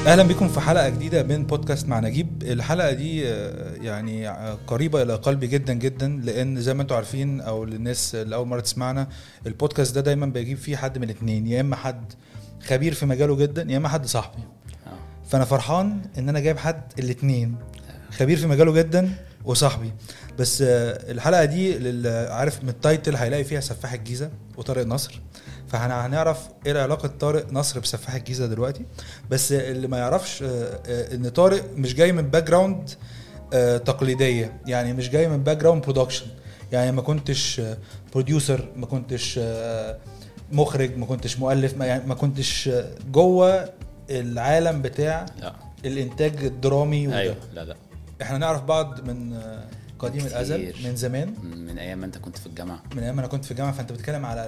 اهلا بكم في حلقه جديده من بودكاست مع نجيب. الحلقه دي يعني قريبه الى قلبي جدا جدا، لان زي ما انتم عارفين او للناس اللي اول مره تسمعنا، البودكاست ده دايما بيجيب فيه حد من الاثنين، يا اما حد خبير في مجاله جدا يا اما حد صاحبي. فانا فرحان ان انا جايب حد الاثنين، خبير في مجاله جدا وصاحبي. بس الحلقه دي عارف من التايتل هيلاقي فيها سفاح الجيزه وطارق نصر، فهنعرف ايه علاقه طارق نصر بسفاح الجيزه دلوقتي. بس اللي ما يعرفش ان طارق مش جاي من باك جراوند تقليديه، يعني مش جاي من باك جراوند برودكشن، يعني ما كنتش بروديوسر، ما كنتش مخرج، ما كنتش مؤلف، ما كنتش جوه العالم بتاع لا. الانتاج الدرامي. ايوه لا احنا نعرف بعض من قديم الازل، من زمان، من ايام ما انت كنت في الجامعه. من ايام انا كنت في الجامعه، فانت بتتكلم على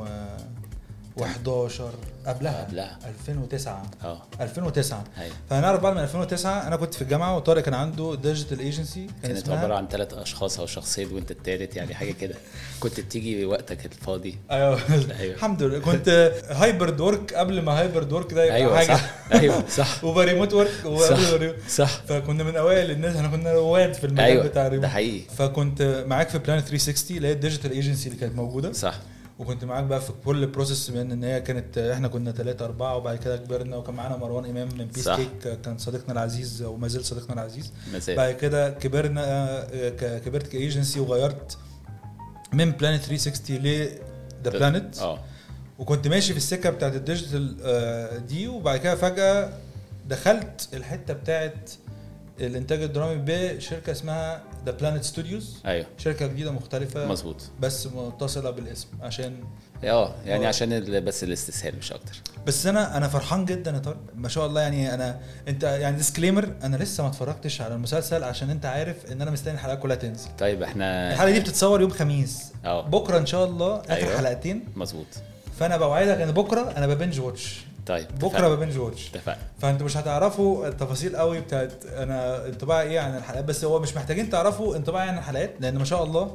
2011 قبلها 2009 2009. فهنعرف بعد من 2009 انا كنت في الجامعه وطارق كان عنده ديجيتال ايجنسي كانت عباره عن 3 اشخاص او شخصين وانت الثالث، يعني حاجه كده. كنت بتيجي وقتك الفاضي. ايوه الحمد لله. كنت هايبرد ورك قبل ما هايبرد ورك ده يبقى حاجه. ايوه صح وبريموت ورك صح. فكنا من اوائل الناس، احنا كنا رواد في المجال بتاع الريموت. ده حقيقي. فكنت معاك في بلانت 360 اللي هي الديجيتال ايجنسي اللي كانت موجوده. صح. وكنت معاك بقى في كل البروسيس، من ان هي كانت احنا كنا 3-4 وبعد كده كبرنا، وكان معانا مروان امام من بيس كيك كان صديقنا العزيز وما زال صديقنا العزيز. بعد كده كبرت كايجنسي وغيرت من بلانت 360 ل ذا بلانت. وكنت ماشي في السكه بتاعت الديجيتال دي، وبعد كده فجاه دخلت الحته بتاعت الانتاج الدرامي بشركه اسمها ذا بلانت ستوديوز. ايوه شركه جديده مختلفه مظبوط، بس متصله بالاسم عشان يعني عشان بس الاستسهال مش اكتر. بس انا فرحان جدا يا طارق ما شاء الله. يعني انت يعني ديسكليمر، انا لسه ما اتفرجتش على المسلسل عشان انت عارف ان انا مستني الحلقه كلها تنزل. طيب احنا الحلقه دي بتتصور يوم خميس. بكره ان شاء الله اخر حلقتين. مظبوط. فانا بوعدك ان بكره انا ببنج واتش. طيب بكره ببنج واتش. اتفقنا. فانتوا مش هتعرفوا التفاصيل قوي بتاعت انا انطباعي ايه عن الحلقات، بس هو مش محتاجين تعرفوا انطباعي عن الحلقات، لان ما شاء الله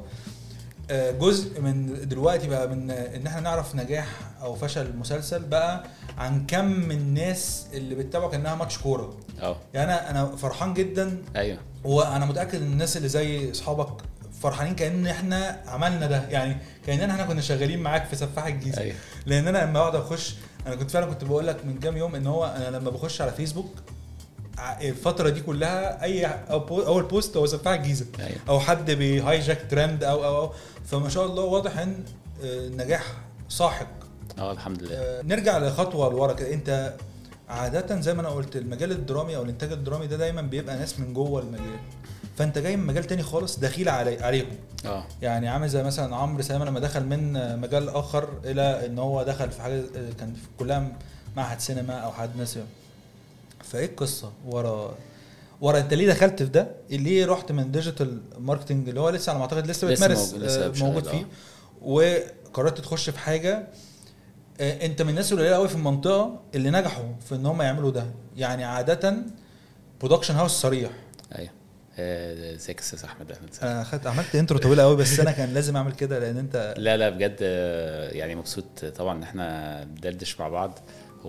جزء من دلوقتي بقى من ان احنا نعرف نجاح او فشل المسلسل بقى عن كم من الناس اللي بتتابعه كانها ماتش كوره. يعني انا فرحان جدا. ايوه. وانا متاكد ان الناس اللي زي اصحابك فرحانين كأن احنا عملنا ده، يعني كأننا احنا كنا شغالين معاك في سفاح الجيزه. أيوه. لان انا لما اقعد اخش، انا كنت فعلا كنت بقول لك من كام يوم ان هو انا لما بخش على فيسبوك الفتره دي كلها اي اول بوست هو سفاح الجيزه. أيوه. او حد بهايجاك ترند او فما شاء الله واضح ان النجاح ساحق. الحمد لله. نرجع لخطوه لورا كده. انت عاده زي ما انا قلت المجال الدرامي او الانتاج الدرامي ده دايما بيبقى ناس من جوه المجال، فانت جاي من مجال تاني خالص دخيل عليهم. يعني عامل زي مثلا عمرو سلامه لما دخل من مجال اخر الى ان هو دخل في حاجه كان كلها معهد سينما او حد ناس. فايه القصه ورا انت ليه دخلت في ده؟ ليه رحت من ديجيتال ماركتنج اللي هو لسه على ما اعتقد لسه بتمارس موجود فيه، وقررت تخش في حاجه انت من الناس القليله قوي في المنطقه اللي نجحوا في ان هم يعملوا ده؟ يعني عاده برودكشن هاوس صريح. ايوه زيكس احمد عملت انترو طويله قوي، بس انا كان لازم اعمل كده لان انت لا بجد يعني مبسوط طبعا ان احنا بندردش مع بعض.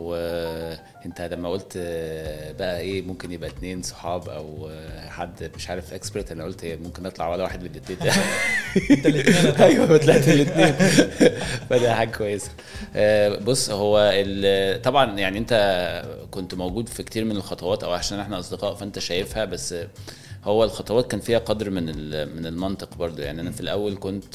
وانت لما قلت بقى ايه ممكن يبقى 2 صحاب او حد مش عارف اكسبرت، انا قلت ممكن نطلع ولا واحد من الاثنين. انت الاثنين. ايوه طلعت الاثنين. فده حاجه كويسه. بص هو طبعا يعني انت كنت موجود في كتير من الخطوات او عشان احنا اصدقاء فانت شايفها، بس هو الخطوات كان فيها قدر من المنطق برضو. يعني انا في الاول كنت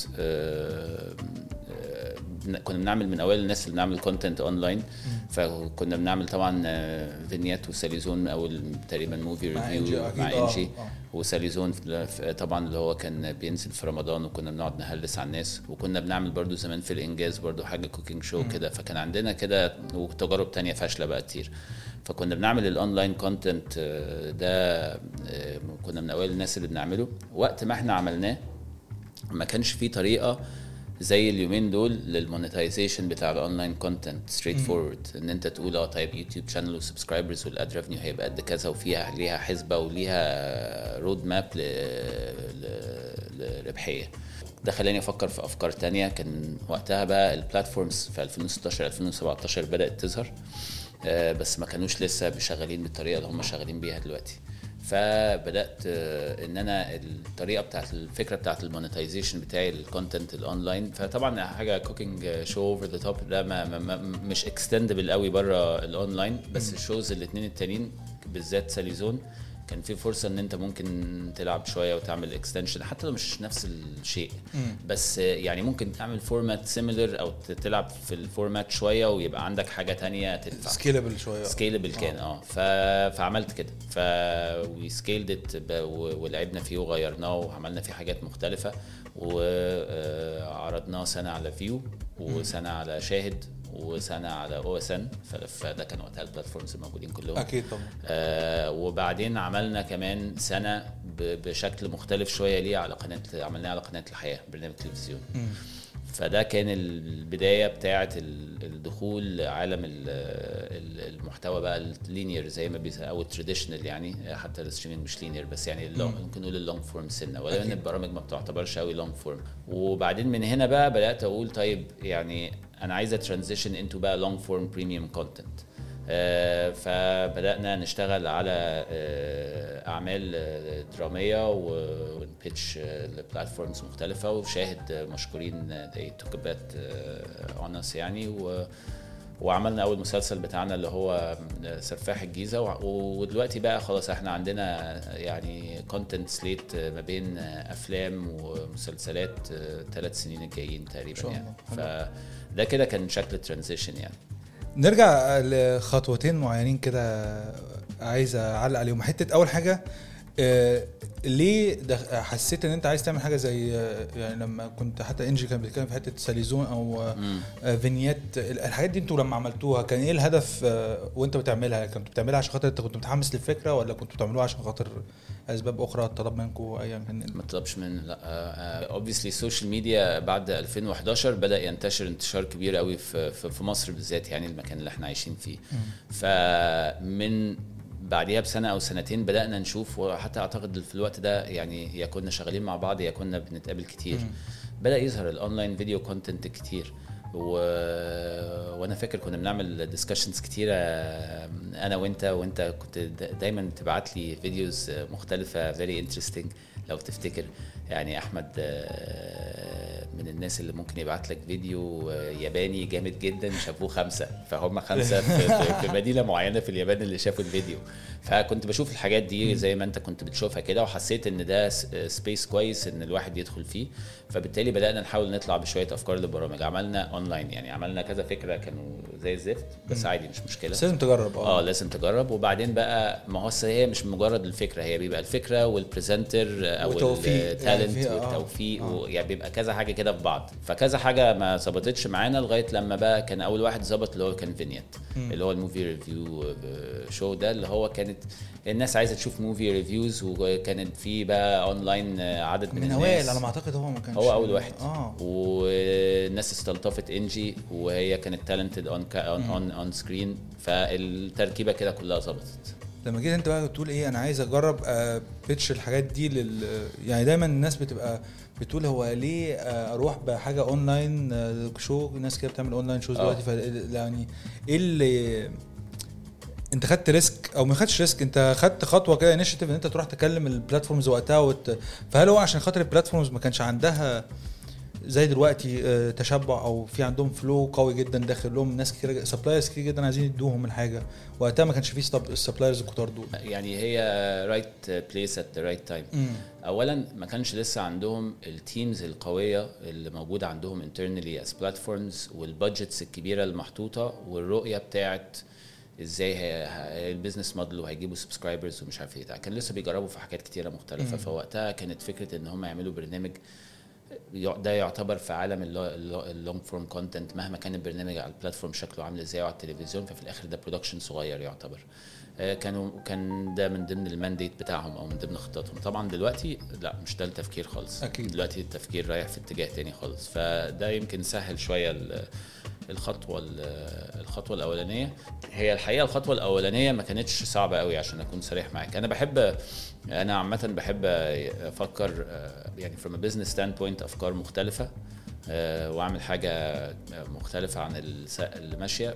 كنا بنعمل من اول الناس اللي بنعمل كونتنت اونلاين، فكنا بنعمل طبعا فينيات وساليزون اول تقريبا موفي ريفيو مع انجي وساليزون طبعا اللي هو كان بينزل في رمضان، وكنا بنقعد نهلس على الناس، وكنا بنعمل برضو زمان في الانجاز برضو حاجه كوكينج شو كده. فكان عندنا كده وتجارب تانية فاشله بقى كتير، فكنا بنعمل الاونلاين كونتنت ده. كنا من اول الناس اللي بنعمله. وقت ما احنا عملناه ما كانش فيه طريقه زي اليومين دول للمونيتايزيشن بتاع الاونلاين كونتنت ستريت فورورد، ان انت تقول طيب يوتيوب شانل وسبسكرايبرز والاد ريفينيو هيبقى قد كذا، وفيها ليها حسبه وليها رود ماب لربحيه. ده خلاني افكر في افكار تانية. كان وقتها بقى البلاتفورمز في 2016 2017 بدات تظهر، بس ما كانوش لسه شغالين بالطريقه اللي هم شغالين بيها دلوقتي. فبدات ان انا الطريقه بتاعت الفكره بتاعت المونيتايزيشن بتاعي الكونتنت الاونلاين. فطبعا حاجه كوكينج شو اوفر ذا توب ده ما مش اكستندبل قوي بره الاونلاين، بس الشوز الاثنين التانيين بالذات ساليزون كان في فرصه ان انت ممكن تلعب شويه وتعمل اكستنشن حتى لو مش نفس الشيء، بس يعني ممكن تعمل فورمات سيميلر او تلعب في الفورمات شويه ويبقى عندك حاجه تانية تدفع سكيلبل شويه. سكيلبل كان فعملت كده وسكيلد ولعبنا فيه وغيرناه وعملنا فيه حاجات مختلفه وعرضناه سنه على فيو وسنه على شاهد وسنه على OSN. فده كان وقتها البلاتفورمز الموجودين كلهم اكيد طبعا. وبعدين عملنا كمان سنه بشكل مختلف شويه ليه على عملناه على قناه الحياه برنامج تلفزيون. فده كان البدايه بتاعه الدخول عالم المحتوى بقى اللينير زي ما او التراديشنال، يعني حتى الستريمينج مش لينير بس يعني ممكن نقول اللونج فورم سنه، ولا ان البرامج ما بتعتبرش قوي لونج فورم. وبعدين من هنا بقى بدات اقول طيب يعني انا عايزه ترانزيشن انتو بقى لونج فورم بريميوم كونتنت. فبدأنا نشتغل على أعمال درامية ونبيتش لبلاتفورمز مختلفة، وشاهد مشكورين they took a bet on us يعني. وعملنا أول مسلسل بتاعنا اللي هو سفاح الجيزة، ودلوقتي بقى خلاص احنا عندنا يعني كونتنت سليت ما بين أفلام ومسلسلات 3 سنين الجايين تقريبا يعني. فده كده كان شكل ترانزيشن يعني. نرجع لخطوتين معينين كده عايز اعلق عليهم. حته اول حاجه ليه حسيت ان انت عايز تعمل حاجه زي يعني لما كنت حتى انجي كان بيتكلم في حته ساليزون او فينيات الحاجات دي، انتوا لما عملتوها كان ايه الهدف وانت بتعملها؟ كنتوا بتعملها عشان خاطر انت كنت متحمس للفكره، ولا كنتوا بتعملوها عشان خاطر اسباب اخرى طلب منكم ايا كان؟ ما طلبش من لا obviously السوشيال ميديا بعد 2011 بدا ينتشر انتشار كبير قوي في مصر بالذات، يعني المكان اللي احنا عايشين فيه. فمن بعديها بسنه او سنتين بدانا نشوف، وحتى اعتقد في الوقت ده يعني يا كنا شغالين مع بعض يا كنا بنتقابل كتير، بدا يظهر الاونلاين فيديو كونتنت كتير. وانا فاكر كنا بنعمل ديسكشنز كتيره انا وانت كنت دايما تبعت لي فيديوز مختلفه very interesting. لو تفتكر يعني احمد من الناس اللي ممكن يبعت لك فيديو ياباني جامد جدا شافوه 5، فهم 5 في مدينه معينه في اليابان اللي شافوا الفيديو. فكنت بشوف الحاجات دي زي ما انت كنت بتشوفها كده، وحسيت ان ده سبيس كويس ان الواحد يدخل فيه. فبالتالي بدأنا نحاول نطلع بشويه افكار للبرامج. عملنا اونلاين يعني عملنا كذا فكره كانوا زي الزفت، بس عادي مش مشكله، لازم تجرب. لازم تجرب. وبعدين بقى ما هو هي مش مجرد الفكره، هي بيبقى الفكره والبريزنتر او التالنت والتوفيق يعني بيبقى كذا حاجه كده في بعض. فكذا حاجه ما ظبطتش معانا لغايه لما بقى كان اول واحد ظبط اللي هو كان فينيت اللي هو الموفي ريفيو شو ده، اللي هو كانت الناس عايزه تشوف موفي ريفيوز، وكانت في بقى اونلاين عدد من الناس على ما اعتقد هو ما كانش هو اول واحد. والناس استلطفت انجي وهي كانت تالنتد اون سكرين، فالتركيبه كده كلها ظبطت. لما جيت انت بقى تقول ايه انا عايز اجرب بيتش الحاجات دي يعني دايما الناس بتبقى بتقول هو ليه اروح بحاجه اونلاين شو، الناس كده بتعمل اونلاين شوز دلوقتي. يعني ايه اللي انت خدت ريسك او ما خدتش ريسك؟ انت خدت خطوه كده انيشيتيف ان انت تروح تكلم البلاتفورمز وقتها فهل هو عشان خاطر البلاتفورمز ما كانش عندها زي دلوقتي تشبع او في عندهم فلو قوي جدا داخل لهم ناس كتير سبلايرز كتير جدا عايزين يدوهم الحاجه، وقتها ما كانش فيه السبلايرز الكتار دول؟ يعني هي رايت بليس ات ذا رايت تايم. اولا ما كانش لسه عندهم التيمز القويه اللي موجوده عندهم internally as platforms، والبادجتس الكبيره المحطوطه، والرؤيه بتاعت ازاي البيزنس موديل وهيجيبوا سبسكرايبرز ومش عارف ايه. كان لسه بيجربوا في حاجات كتيره مختلفه. فوقتها كانت فكره ان هم يعملوا برنامج ده يعتبر في عالم اللونج فورم كونتنت مهما كان البرنامج على البلاتفورم شكله عامل ازاي على التلفزيون، ففي الاخر ده برودكشن صغير يعتبر. كان ده من ضمن المانديت بتاعهم او من ضمن خططهم. طبعا دلوقتي لا، مش ده التفكير خالص. أكيد. دلوقتي التفكير رايح في اتجاه تاني خالص. فده يمكن سهل شويه الخطوه الاولانيه. هي الحقيقه الخطوه الاولانيه ما كانتش صعبه قوي عشان اكون صريح معاك. انا عامه بحب افكر يعني from a business standpoint افكار مختلفه، واعمل حاجه مختلفه عن اللي ماشيه،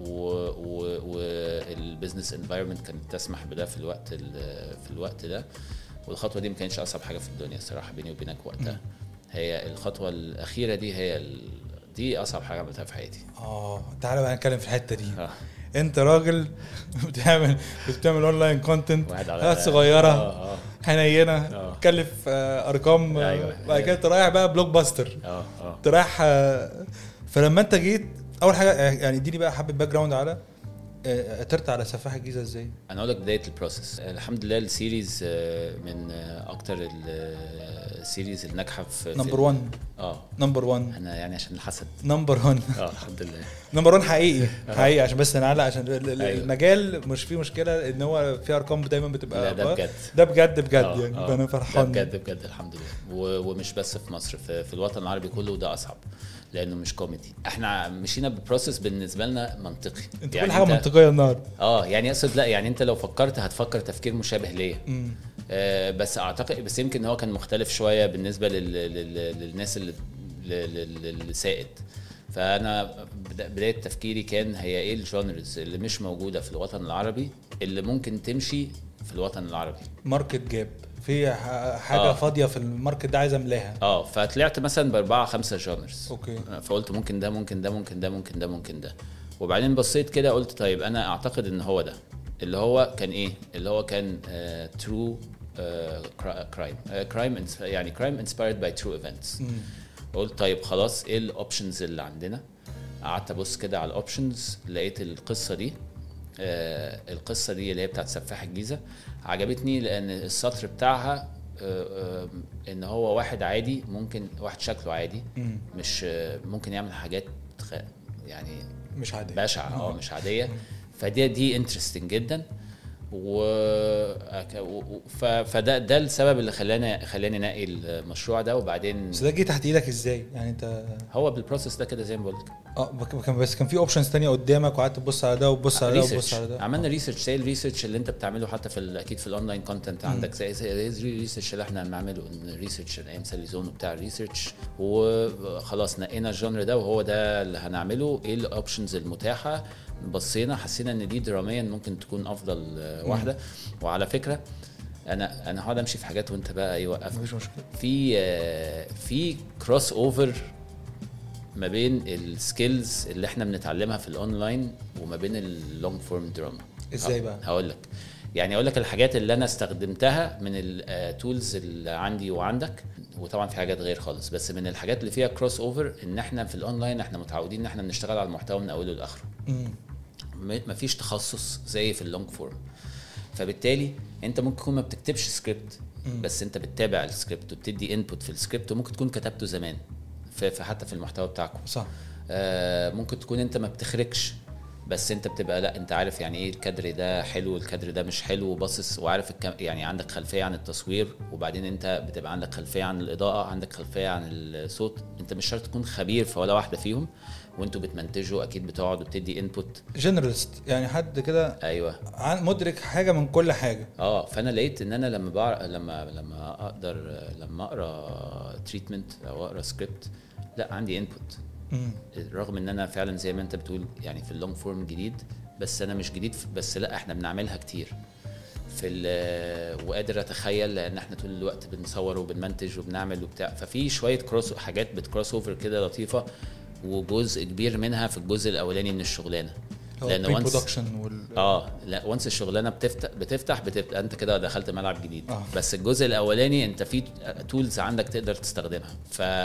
والبيزنس انفايرمنت كانت تسمح بده في الوقت ده. والخطوه دي ما كانتش اصعب حاجه في الدنيا الصراحه بيني وبينك وقتها. هي الخطوه الاخيره دي دي اصعب حاجه عملتها في حياتي. تعالى بقى نتكلم في الحته دي. انت راجل بتعمل اونلاين كونتنت، حاجات صغيره حنينه، تكلف ارقام. بعد كده انت رايح بقى بلوك باستر. انت رايح. فلما انت جيت اول حاجه يعني اديني بقى حبه باك جراوند على قدرت على سفاح الجيزه ازاي. انا اقول لك بدايه البروسيس. الحمد لله السيريز من اكتر السيريز الناجحه في نمبر 1. نمبر 1 انا يعني عشان الحسد نمبر 1. الحمد لله نمبر 1 حقيقي عشان بس نعلق عشان المجال مش فيه مشكله ان هو في ارقام دايما بتبقى ده بجد يعني انا فرحان بجد الحمد لله. ومش بس في مصر، في الوطن العربي كله، وده اصعب لانه مش كوميدي. احنا مشينا ببروسيس بالنسبه لنا منطقي. انت يعني كل حاجه منطقيه النهارده. يعني اقصد لا يعني انت لو فكرت هتفكر تفكير مشابه ليا. بس اعتقد بس يمكن هو كان مختلف شويه بالنسبه للناس اللي سائد. فانا بدايه تفكيري كان هي ايه الجونرز اللي مش موجوده في الوطن العربي اللي ممكن تمشي في الوطن العربي. ماركت جاب في حاجه فاضيه في الماركت ده عايز املاها. فطلعت مثلا ب4-5 جونرز. اوكي. فقلت ممكن ده. وبعدين بصيت كده قلت طيب انا اعتقد ان هو ده اللي هو كان ايه اللي هو كان ترو كرايم يعني كرايم انسبايرد باي ترو ايفنتس. قلت طيب خلاص ايه الاوبشنز اللي عندنا. قعدت ابص كده على الاوبشنز، لقيت القصه دي اللي هي بتاعت سفاح الجيزه عجبتني، لان السطر بتاعها ان هو واحد عادي، ممكن واحد شكله عادي مش ممكن يعمل حاجات يعني مش عاديه بشعه مش عاديه. فدي انترستنج جدا. فده السبب اللي خلاني انقي المشروع ده. وبعدين بس ده جه تحت ايدك ازاي يعني انت؟ هو بالبروسيس ده كده زي ما بقول لك. بس كان في اوبشنز تانية قدامك وقعدت تبص على ده وتبص على ده وتبص على ده. عملنا ريسيرش زي الريسيرش اللي انت بتعمله حتى اكيد في الاونلاين كونتنت عندك، زي الريسيرش اللي احنا بنعمله ريسيرش ايام ساليزون وبتاع الريسيرش. وخلاص نقينا الجانر ده وهو ده اللي هنعمله. ايه الاوبشنز المتاحه؟ بصينا حسينا ان دي دراميا ممكن تكون افضل واحده. وعلى فكره انا هقعد امشي في حاجات وانت بقى يوقف. مفيش مشكله. في كروس اوفر ما بين السكيلز اللي احنا بنتعلمها في الاونلاين وما بين اللونج فورم دراما. ازاي بقى؟ هقول لك يعني اقول لك الحاجات اللي انا استخدمتها من التولز اللي عندي وعندك، وطبعا في حاجات غير خالص. بس من الحاجات اللي فيها كروس اوفر ان احنا في الاونلاين احنا متعودين ان احنا بنشتغل على المحتوى من اوله لاخره. مفيش تخصص زي في اللونج فورم. فبالتالي انت ممكن تكون ما بتكتبش سكريبت، بس انت بتتابع السكريبت وبتدي انبوت في السكريبت، وممكن تكون كتبته زمان حتى في المحتوى بتاعكم. صح. ممكن تكون انت ما بتخرجش، بس انت بتبقى لا انت عارف يعني ايه الكادر ده حلو الكادر ده مش حلو، وباصص وعارف يعني عندك خلفيه عن التصوير. وبعدين انت بتبقى عندك خلفيه عن الاضاءه، عندك خلفيه عن الصوت. انت مش شرط تكون خبير في ولا واحده فيهم، وانتوا بتمنتجوا اكيد بتقعد وبتدي انبوت. جنرالست يعني حد كده ايوه مدرك حاجه من كل حاجه. فانا لقيت ان انا لما اقرا تريتمنت او اقرا سكريبت لا عندي انبوت. رغم ان انا فعلا زي ما انت بتقول يعني في اللونج فورم جديد، بس انا مش جديد بس لا احنا بنعملها كتير وقادر اتخيل لان احنا طول الوقت بنصور وبنمنتج وبنعمل وبتاع. ففي شويه حاجات بتكروس اوفر كده لطيفه، وجزء كبير منها في الجزء الاولاني من الشغلانه. لان وانس الشغلانه بتفتح انت كده دخلت ملعب جديد. بس الجزء الاولاني انت في تولز عندك تقدر تستخدمها.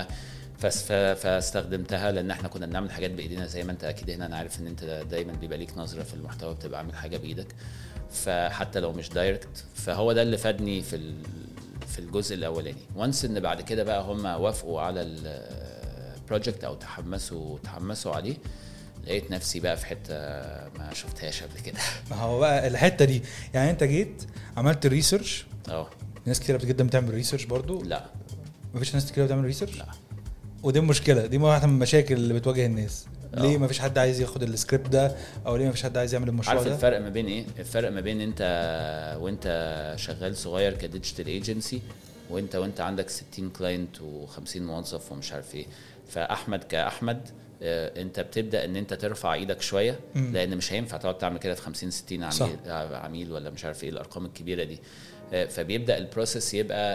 فاستخدمتها لان احنا كنا بنعمل حاجات بايدينا زي ما انت اكيد هنا. انا عارف ان انت دايما بيبقى ليك نظره في المحتوى، بتبقى عامل حاجه بايدك فحتى لو مش دايركت. فهو ده اللي فادني في الجزء الاولاني. وانس ان بعد كده بقى هم وافقوا على البروجكت او تحمسوا عليه، لقيت نفسي بقى في حته ما شفتهاش قبل كده. ما هو بقى الحته دي يعني انت جيت عملت ريسيرش. ناس كتير جدا بتعمل ريسيرش برضو. لا مفيش ناس كتير بتعمل ريسيرش. لا. ودي المشكله، دي واحده من المشاكل اللي بتواجه الناس. ليه مفيش حد عايز ياخد السكريبت ده، او ليه مفيش حد عايز يعمل المشروع ده؟ عارف الفرق ما بين ايه؟ الفرق ما بين انت وانت شغال صغير كديجيتال ايجنسي وانت عندك 60 كلاينت و50 موظف ومش عارف ايه. فاحمد كاحمد انت بتبدا ان انت ترفع ايدك شويه، لان مش هينفع تقعد تعمل كده في 50 60 عميل ولا مش عارف ايه الارقام الكبيره دي. فبيبدا البروسيس يبقى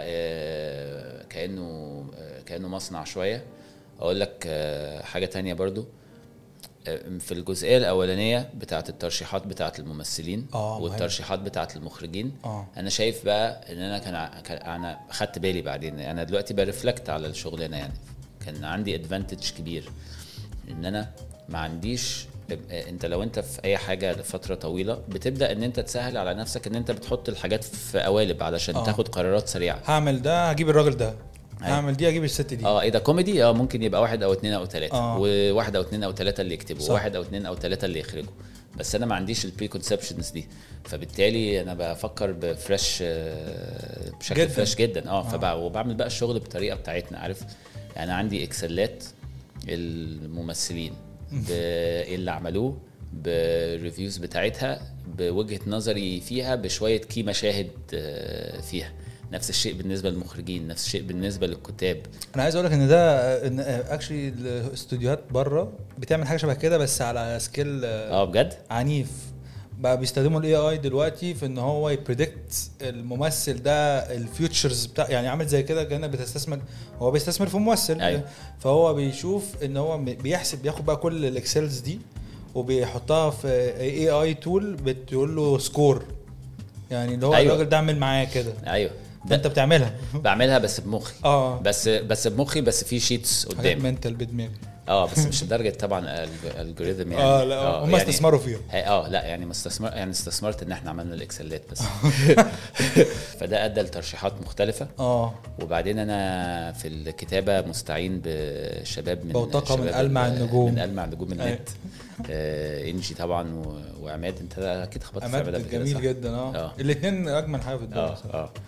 كانه مصنع شويه. اقول لك حاجه تانية برضو في الجزئيه الاولانيه بتاعه الترشيحات بتاعه الممثلين والترشيحات بتاعه المخرجين. انا شايف بقى ان انا خدت بالي بعدين، انا دلوقتي برفلكت على الشغلانه، يعني كان عندي ادفانتج كبير ان انا ما عنديش. انت لو انت في اي حاجه لفتره طويله بتبدا ان انت تسهل على نفسك ان انت بتحط الحاجات في قوالب علشان تاخد قرارات سريعه. هعمل ده، هجيب الراجل ده، هعمل دي، اجيب الست دي. ايه ده كوميدي؟ ممكن يبقى 1 أو 2 أو 3 وواحد أو 2 أو 3 اللي يكتبوا، 1 أو 2 أو 3 اللي يخرجوا. بس انا ما عنديش البري كونسبشنز دي، فبالتالي انا بفكر بفريش بشكل جداً. فريش جدا. وبعمل بقى الشغل بطريقه بتاعتنا، عارف يعني. عندي اكسلات الممثلين اللي عملوه بالريفيوز بتاعتها، بوجهة نظري فيها، بشوية كي مشاهد فيها. نفس الشيء بالنسبة للمخرجين، نفس الشيء بالنسبة للكتاب. انا عايز اقولك ان ده اكشلي الاستوديوهات بره بتعمل حاجة شبه كده، بس على سكيل بجد عنيف. بقى بيستخدموا الاي اي دلوقتي في ان هو يبريدكت الممثل ده الفيوتشرز بتاع، يعني عامل زي كده كأنه بتستثمر، هو بيستثمر في ممثل. أيوه. فهو بيشوف ان هو بيحسب، بياخد بقى كل الاكسلز دي وبيحطها في اي اي تول بتقول له سكور، يعني اللي هو أيوه. الراجل ده عمل معايا كده. ايوه انت بتعملها. بعملها بس بمخي. بس بمخي، بس في شيتس قدامي منتال بدماغي. بس مش لدرجه طبعا الالجوريثم يعني. لا هم يعني استثمروا فيها. لا يعني استثمرت ان احنا عملنا الاكسلات بس. فده ادى لترشيحات مختلفه. وبعدين انا في الكتابه مستعين بشباب من ألمع النجوم، من ألمع نجوم النت. انجي طبعا وعماد. انت اكيد خبطت في عماد جميل جدا. الاثنين اجمل حاجه في الدنيا.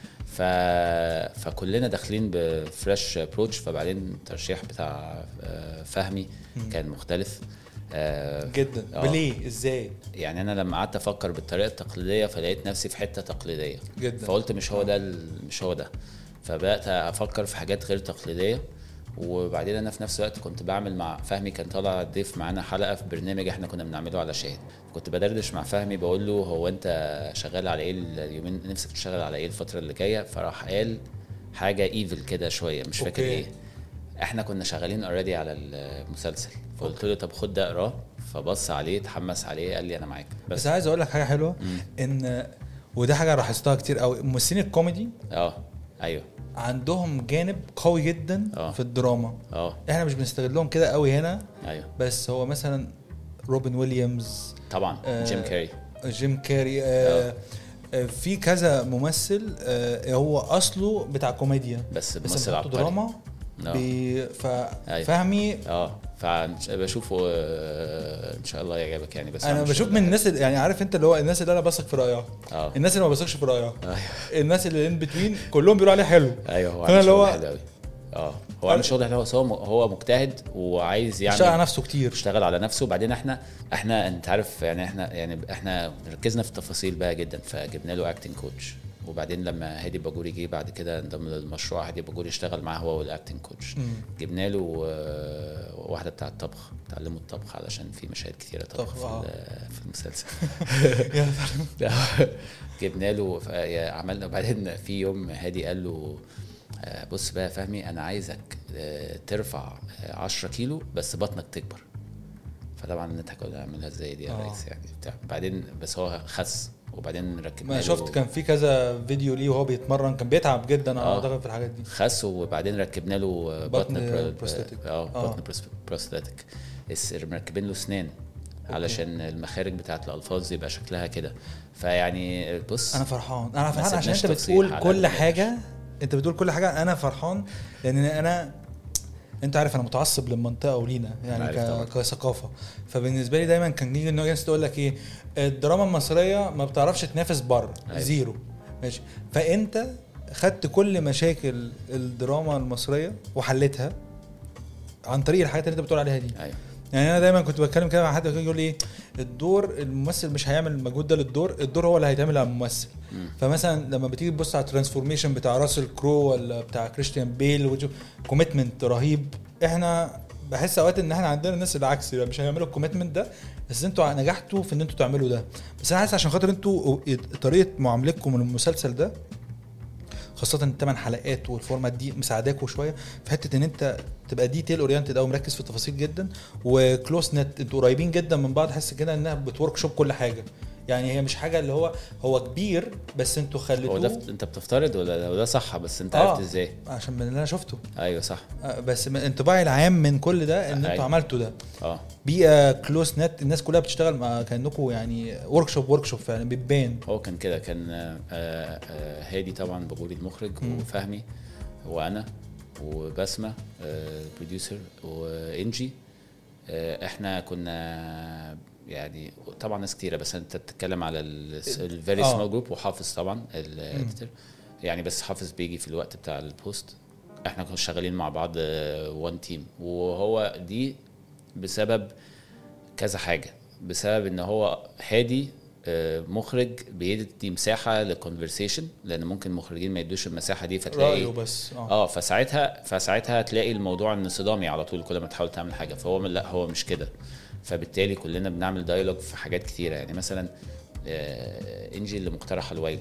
فكلنا داخلين بفريش ابروتش. فبعدين الترشيح بتاع فهمي كان مختلف جدا. ليه؟ ازاي؟ يعني انا لما قعدت افكر بالطريقه التقليديه فلقيت نفسي في حته تقليديه جدا، فقلت مش هو ده. فبقيت افكر في حاجات غير تقليديه. وبعدين انا في نفس الوقت كنت بعمل مع فهمي، كان طالع ضيف معانا حلقه في برنامج احنا كنا بنعمله على شاهد. كنت بدردش مع فهمي بقول له هو انت شغال على ايه اليومين، نفسك تشتغل على ايه الفتره اللي جايه؟ فراح قال حاجه ايفل كده شويه، مش فاكر ايه. احنا كنا شغالين اوريدي على المسلسل. فقلت له طب خد ده اقراه. فبص عليه اتحمس عليه قال لي انا معاك. بس عايز اقول لك حاجه حلوه ان وده حاجه لاحظتها كتير قوي، ممثلين الكوميدي ايوه عندهم جانب قوي جدا في الدراما. احنا مش بنستغلهم كده قوي هنا. ايوه. بس هو مثلا روبن ويليامز طبعا، جيم كاري في كذا ممثل هو اصله بتاع كوميديا بس ممثل عبقري دراما. فهمي فبشوفه ان شاء الله يعجبك يعني. بس انا بشوف من الناس يعني عارف انت اللي هو الناس اللي انا بثق في رايها، الناس اللي ما بثقش في رايها، الناس اللي ان بتوين كلهم بيقولوا عليه حلو. ايوه هو عامل شغل حلو قوي. هو عامل شغل حلو. هو مجتهد وعايز يعني يشتغل على نفسه كتير، يشتغل على نفسه. وبعدين احنا انت عارف يعني احنا ركزنا في التفاصيل بقى جدا. فجبنا له اكتنج كوتش. وبعدين لما هادي باجوري جه بعد كده انضم للمشروع، هادي باجوري اشتغل معاه هو والاكتنج كوتش. جبنا له واحده بتاعه الطبخ، تعلمه الطبخ علشان في مشاهد كتيره طبخ في المسلسل. جبنا له عملنا. بعدين في يوم هادي قال له بص بقى فهمي، انا عايزك ترفع 10 كيلو بس بطنك تكبر. فطبعا نضحك ولا اعملها ازاي دي يا ريس يعني بتاع. بعدين بس هو خس. وبعدين ركبنا له، شفت كان في كذا فيديو ليه وهو بيتمرن كان بيتعب جدا اعتقد في الحاجات دي. خس. وبعدين ركبنا له بطن بروستاتيك. بطن بروستاتيك. مركبين له اسنان علشان المخارج بتاعت الالفاظ يبقى شكلها كده. فيعني بص انا فرحان عشان انت بتقول كل حاجه. انت بتقول كل حاجه. انا فرحان لان انت عارف انا متعصب للمنطقه ولينا يعني كثقافه. فبالنسبه لي دايما كان يجي الناس تقول لك ايه، الدراما المصريه ما بتعرفش تنافس بره. زيرو. ماشي. فانت خدت كل مشاكل الدراما المصريه وحلتها عن طريق الحاجات اللي انت بتقول عليها دي. يعني انا دايما كنت بتكلم كده مع حد يقول لي الدور الممثل مش هيعمل المجهود ده للدور، الدور هو اللي هيتعمل على الممثل. فمثلا لما بتيجي تبص على الترانسفورميشن بتاع راسل كرو ولا بتاع كريستيان بيل، كوميتمنت رهيب. احنا بحس اوقات ان احنا عندنا الناس العكس مش هيعملوا الكوميتمنت ده، بس انتوا نجحتوا في ان انتوا تعملوا ده. بس انا حاسس عشان خاطر انتوا طريقه معاملتكم للمسلسل ده خاصه 8 حلقات والفورمات دي مساعداكوا شويه في حته ان انت تبقى ديتيل اورينتد او مركز في التفاصيل جدا، وكلوس نت انتوا قريبين جدا من بعض. حاسس كده انها بتورك شوب كل حاجه، يعني هي مش حاجه اللي هو كبير بس انتوا خليتوه. هو ده انت بتفترض ولا ده صح؟ بس انت عرفت ازاي؟ عشان من اللي انا شفته. ايوه صح. بس انطباعي العام من كل ده ان انتوا عملتوا ده. بيئه كلوس نت، الناس كلها بتشتغل مع كانكم يعني ورك شوب فعلا بيبان. هو كان كده، كان هادي طبعا بقولي المخرج وفهمي وانا وبسمة بروديوسر وانجي. احنا كنا يعني طبعا ناس كتيره، بس انت بتتكلم على الفيري سمول جروب، وحافظ طبعا الاديتور يعني، بس حافظ بيجي في الوقت بتاع البوست. احنا كنا شغالين مع بعض وان تيم، وهو دي بسبب كذا حاجه. بسبب ان هو هادي مخرج بيدي مساحه للكونفرسيشن، لان ممكن مخرجين ما يدوش المساحه دي، فتلاقي بس فساعتها تلاقي الموضوع انصدامي على طول كل ما تحاول تعمل حاجه. فهو لا، هو مش كده. فبالتالي كلنا بنعمل دايلوج في حاجات كتيره. يعني مثلا انجي اللي مقترحه الوايلي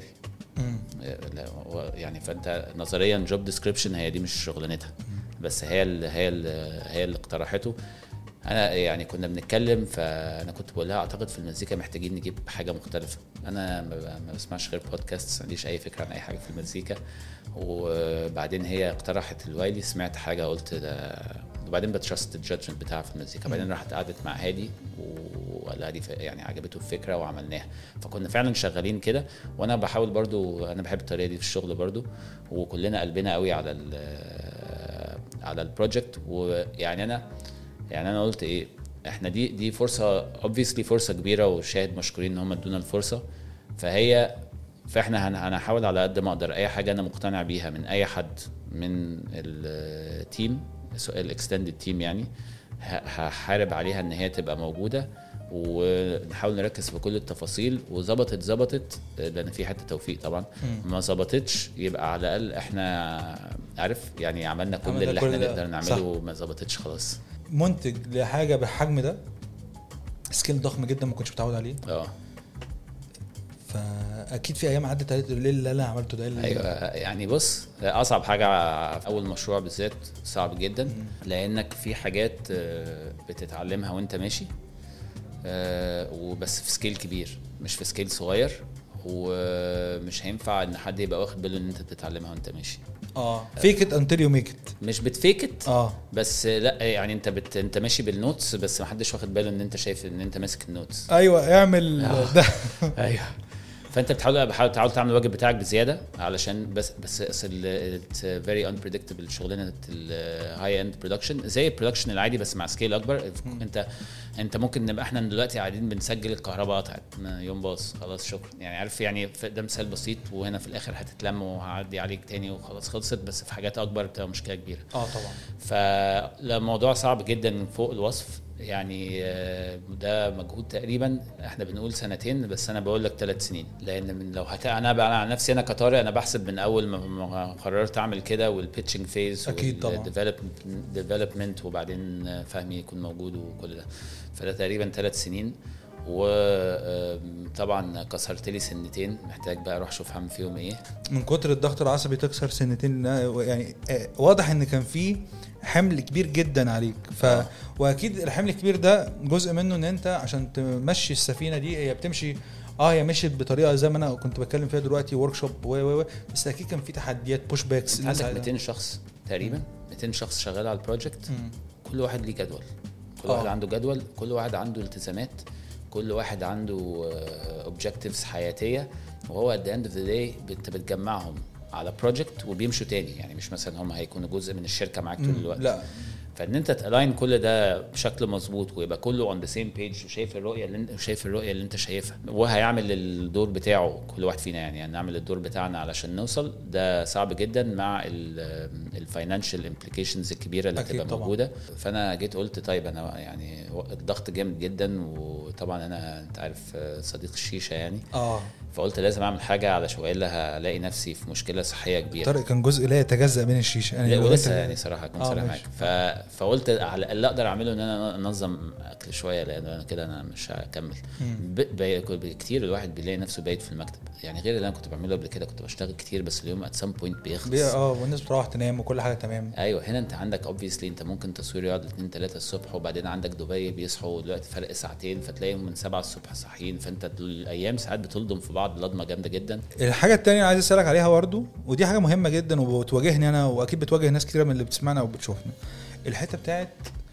يعني، فانت نظريا جوب ديسكريبشن هي دي مش شغلانتها، بس هي اللي اقترحته. انا يعني كنا بنتكلم، فانا كنت بقول لها اعتقد في المزيكا محتاجين نجيب حاجه مختلفه. انا ما بسمعش غير بودكاست، ما عنديش اي فكره عن اي حاجه في المزيكا. وبعدين هي اقترحت الوايلي، سمعت حاجه قلت ده، وبعدين بترست الجادجمنت بتاعها في المزيكا. بعدين راحت قعدت مع هادي وقال لها دي يعني عجبته الفكره وعملناها. فكنا فعلا شغالين كده، وانا بحاول برضو، انا بحب الطريقه دي في الشغل برضو، وكلنا قلبنا قوي على البروجكت. ويعني انا قلت ايه، احنا دي فرصه obviously فرصه كبيره، والشاهد مشكورين ان هم ادونا الفرصه. فاحنا هنحاول على قد ما اقدر اي حاجه انا مقتنع بيها من اي حد من التيم، الاكستندد تيم يعني، هحارب عليها ان هي تبقى موجوده، ونحاول نركز في كل التفاصيل. وظبطت لان في حته توفيق طبعا. ما ظبطتش يبقى على الاقل احنا عارف يعني عملنا كل اللي احنا نقدر نعمله. وما ظبطتش خلاص. منتج لحاجه بالحجم ده سكيل ضخم جدا ما كنتش متعود عليه. فاكيد في ايام عدت عليك الليل اللي انا عملته ده. ايوه يعني بص، اصعب حاجه في اول مشروع بالذات صعب جدا، لانك في حاجات بتتعلمها وانت ماشي، وبس في سكيل كبير مش في سكيل صغير. ومش هينفع ان حد يبقى واخد باله ان انت بتتعلمها وانت ماشي. فيك ات انتل يو ميك ات. مش بتفيكت بس لا يعني انت ماشي بالنوتس، بس ما حدش واخد باله ان انت شايف ان انت ماسك النوتس. ايوه اعمل ده. ايوه. فانت بتحاول تعمل الواجب بتاعك بزياده، علشان بس فيري unpredictable شغلانه الهاي اند برودكشن زي البرودكشن العادي بس مع سكيل اكبر. انت ممكن نبقى احنا دلوقتي قاعدين بنسجل الكهرباء قطعت يوم باص خلاص شكرا يعني، عارف يعني ده مثال بسيط، وهنا في الاخر هتتلم وهعدي عليك تاني وخلاص خلصت. بس في حاجات اكبر بتبقى مشكله كبيره. طبعا. فالموضوع صعب جدا فوق الوصف يعني. ده مجهود تقريبا احنا بنقول 2 بس انا بقول لك 3 سنين، لان من لو انا بقى على نفسي انا كطارق، انا بحسب من اول ما قررت اعمل كده، والبيتشنج فيز والديفلوبمنت، وبعدين فهمي يكون موجود وكل ده. فده تقريبا 3 سنين. وطبعا كسرت لي 2 محتاج بقى اروح اشوف هعمل فيهم ايه. من كتر الضغط العصبي تكسر 2 يعني واضح ان كان فيه حمل كبير جدا عليك. واكيد الحمل الكبير ده جزء منه ان انت عشان تمشي السفينه دي هي بتمشي هي مشيت بطريقه زي ما انا كنت بتكلم فيها دلوقتي ورك شوب بس اكيد كان في تحديات بوش باكس. عندك 200 شخص تقريبا 200 شخص شغال على البروجكت. كل واحد ليه جدول، كل واحد عنده جدول، كل واحد عنده التزامات، كل واحد عنده objectives حياتيه. وهو at the end of the day انت بتجمعهم على بروجكت وبيمشوا تاني يعني، مش مثلا هم هيكونوا جزء من الشركه معاك طول الوقت. لا. فان انت تالاين كل ده بشكل مظبوط ويبقى كله اون ذا سيم بيج وشايف الرؤيه اللي انت شايفها وهيعمل الدور بتاعه كل واحد فينا يعني نعمل الدور بتاعنا علشان نوصل. ده صعب جدا مع الفاينانشال امبليكيشنز الكبيره اللي بتبقى موجوده. فانا جيت قلت طيب انا يعني الضغط جامد جدا وطبعا انت عارف صديق الشيشه يعني فقلت لازم اعمل حاجه على والا هلاقي نفسي في مشكله صحيه كبيره. طارق كان جزء لا يتجزأ من الشيشه يعني لسه يعني صراحه كنت صراحه معاك. فقلت على اللي اقدر اعمله ان انا انظم اكل شويه لان انا كده انا مش هكمل. كتير الواحد بيلاقي نفسه بايت في المكتب يعني غير اللي انا كنت بعمله قبل كده. كنت بشتغل كتير بس اليوم ات سام بوينت بيخلص والناس بتروح تنام وكل حاجه تمام. ايوه هنا انت عندك اوبفيسلي انت ممكن تصوير يقعد 2-3 الصبح وبعدين عندك دبي بيصحوا دلوقتي فرق ساعتين فتلاقيهم من 7 الصبح صاحيين فانت الايام ساعات بتلضم في بعض لضمه جامده جدا. الحاجه الثانيه عايز اسالك عليها برضه ودي حاجه مهمه جدا وبتواجهني انا واكيد بتواجه ناس كتير من اللي بتسمعنا وبتشوفنا. الحته بتاعت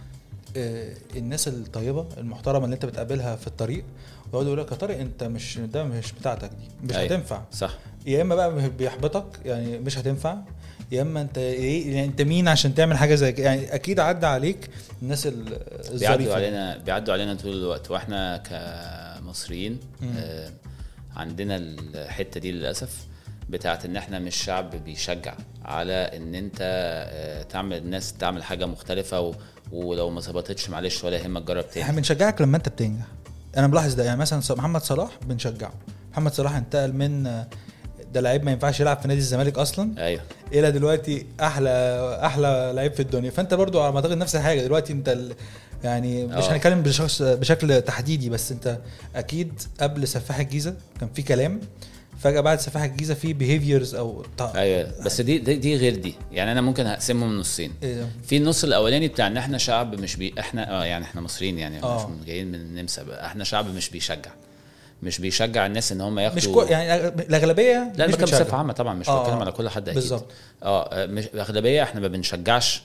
الناس الطيبه المحترمه اللي انت بتقابلها في الطريق ويقعدوا يقول لك يا طارق انت مش ده مش بتاعتك دي مش هتنفع. صح. يا اما بقى بيحبطك يعني مش هتنفع يا اما انت ايه يعني انت مين عشان تعمل حاجه زي يعني اكيد عدى عليك الناس الظريفه بيعدوا علينا طول الوقت واحنا كمصريين عندنا الحته دي للاسف بتاعت ان احنا مش شعب بيشجع على ان انت تعمل الناس تعمل حاجه مختلفه ولو ما ظبطتش معلش ولا يهمك جرب تاني. احنا بنشجعك لما انت بتنجح. انا ملاحظ ده يعني مثلا محمد صلاح بنشجعه. محمد صلاح انتقل من ده لعيب ما ينفعش يلعب في نادي الزمالك اصلا ايوه الى دلوقتي احلى لعيب في الدنيا. فانت برضو على ما اعتقد نفس الحاجه دلوقتي انت يعني مش هنتكلم بشكل تحديدي بس انت اكيد قبل سفاح الجيزه كان في كلام فجأة بعد سفاح الجيزة في behaviors أو أيوة بس دي غير دي يعني أنا ممكن هقسمهم من نصين. في النص الأولاني بتاع إن إحنا شعب مش إحنا يعني إحنا مصريين يعني مش جايين من النمسا بقى. إحنا شعب مش بيشجع الناس إن هم ياخدوا مش يعني الأغلبية لا مش بصفة عامة طبعا مش بتكلم على كل حد أكيد بالظبط. مش الأغلبية إحنا ما بنشجعش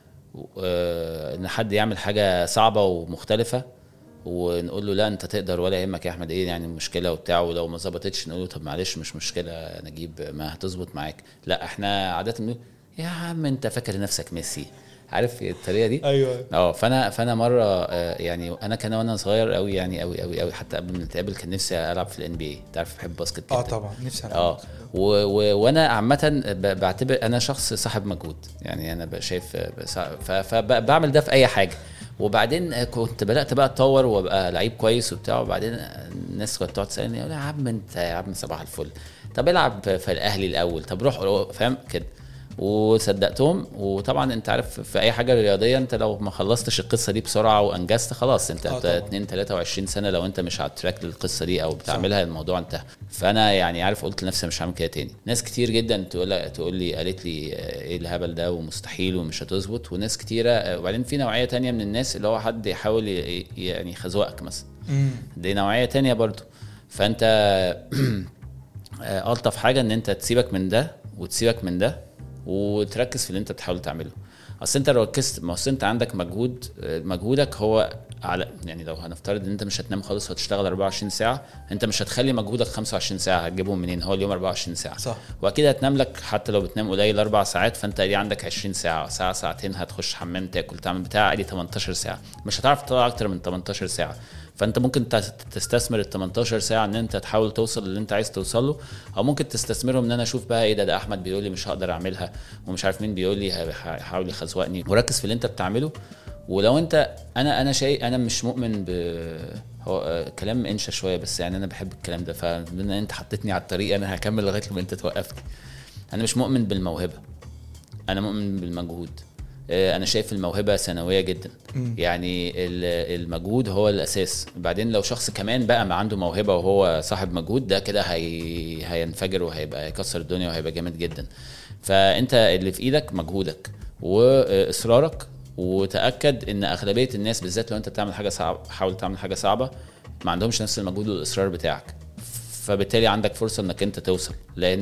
إن حد يعمل حاجة صعبة ومختلفة ونقول له لا انت تقدر ولا يهمك يا احمد ايه يعني المشكله وبتاع ولو ما ظبطتش نقول له طب معلش مش مشكله نجيب ما هتظبط معاك. لا احنا عاده بنقول يا عم انت فاكر نفسك ميسي عارف الطريقه دي. ايوه فانا مره يعني انا كان وانا صغير قوي يعني قوي حتى قبل ما نتقابل كان نفسي العب في الان بي اي. تعرف بحب باسكت جدا. طبعا نفسي العب. وانا عامه بعتبر انا شخص صاحب مجهود يعني انا شايف فبعمل ده في اي حاجه. وبعدين كنت بدات بقى اتطور وابقى لعيب كويس وبتاع وبعدين الناس كانت تقعد تسالني يا عم انت يا عم صباح الفل طب العب في الاهلي الاول طب روح فاهم كده وصدقتهم. وطبعا انت عارف في اي حاجه رياضيه انت لو ما خلصتش القصه دي بسرعه وانجزت خلاص انت 23 سنه لو انت مش على التراك للقصه دي او بتعملها الموضوع انتهى. فانا يعني عارف قلت لنفسي مش هعمل كده تاني. ناس كتير جدا تقول لي قالت لي ايه الهبل ده ومستحيل ومش هتظبط وناس كتيره. وبعدين في نوعيه تانية من الناس اللي هو حد يحاول يعني يخزوقك مثلا دي نوعيه تانية برضو. فانت الطف حاجه ان انت تسيبك من ده وتسيبك من ده وتركز في اللي انت بتحاول تعمله. اصل انت لو ركزت ما اصل انت عندك مجهودك هو على يعني لو هنفترض ان انت مش هتنام خالص وهتشتغل 24 ساعه انت مش هتخلي مجهودك 25 ساعه هتجيبهم منين؟ هو اليوم 24 ساعه صح. واكيد هتنام لك حتى لو بتنام قليل 4 ساعات فانت دي عندك 20 ساعه ساعتين هتخش حمام تاكل تعمل بتاع ادي 18 ساعه مش هتعرف تطلع اكتر من 18 ساعه. فانت ممكن تستثمر ال 18 ساعه ان انت تحاول توصل اللي انت عايز توصل له او ممكن تستثمرهم ان انا اشوف بقى ايه ده احمد بيقول لي مش هقدر اعملها ومش عارف مين بيقول لي هيحاول يخزوقني وركز في اللي انت بتعمله. ولو انت انا شيء انا مش مؤمن هو كلام انشا شويه بس يعني انا بحب الكلام ده فبما انت حطيتني على الطريق انا هكمل لغايه لما انت توقفني. انا مش مؤمن بالموهبه انا مؤمن بالمجهود. انا شايف الموهبه ثانويه جدا يعني المجهود هو الاساس. بعدين لو شخص كمان بقى ما عنده موهبه وهو صاحب مجهود ده كده هينفجر وهيبقى يكسر الدنيا وهيبقى جامد جدا. فانت اللي في ايدك مجهودك واصرارك وتاكد ان اغلبيه الناس بالذات لو انت بتعمل حاجه صعبه حاول تعمل حاجه صعبه ما عندهمش نفس المجهود والاصرار بتاعك فبالتالي عندك فرصه انك انت توصل. لان